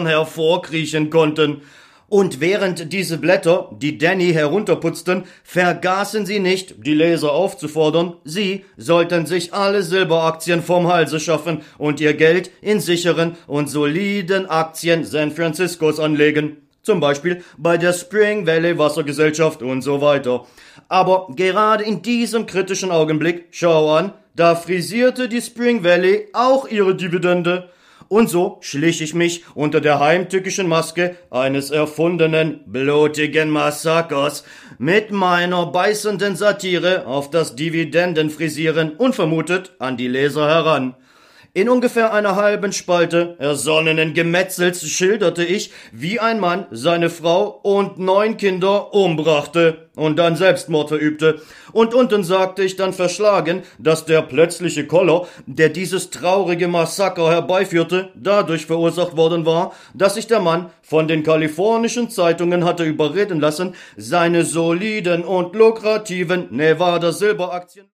hervorkriechen konnten. Und während diese Blätter, die Danny herunterputzten, vergaßen sie nicht, die Leser aufzufordern, sie sollten sich alle Silberaktien vom Halse schaffen und ihr Geld in sicheren und soliden Aktien San Franciscos anlegen. Zum Beispiel bei der Spring Valley Wassergesellschaft und so weiter. Aber gerade in diesem kritischen Augenblick, schau an, da frisierte die Spring Valley auch ihre Dividende. Und so schlich ich mich unter der heimtückischen Maske eines erfundenen, blutigen Massakers mit meiner beißenden Satire auf das Dividendenfrisieren unvermutet an die Leser heran. In ungefähr einer halben Spalte ersonnenen Gemetzels schilderte ich, wie ein Mann seine Frau und 9 Kinder umbrachte und dann Selbstmord verübte. Und unten sagte ich dann verschlagen, dass der plötzliche Koller, der dieses traurige Massaker herbeiführte, dadurch verursacht worden war, dass sich der Mann von den kalifornischen Zeitungen hatte überreden lassen, seine soliden und lukrativen Nevada-Silberaktien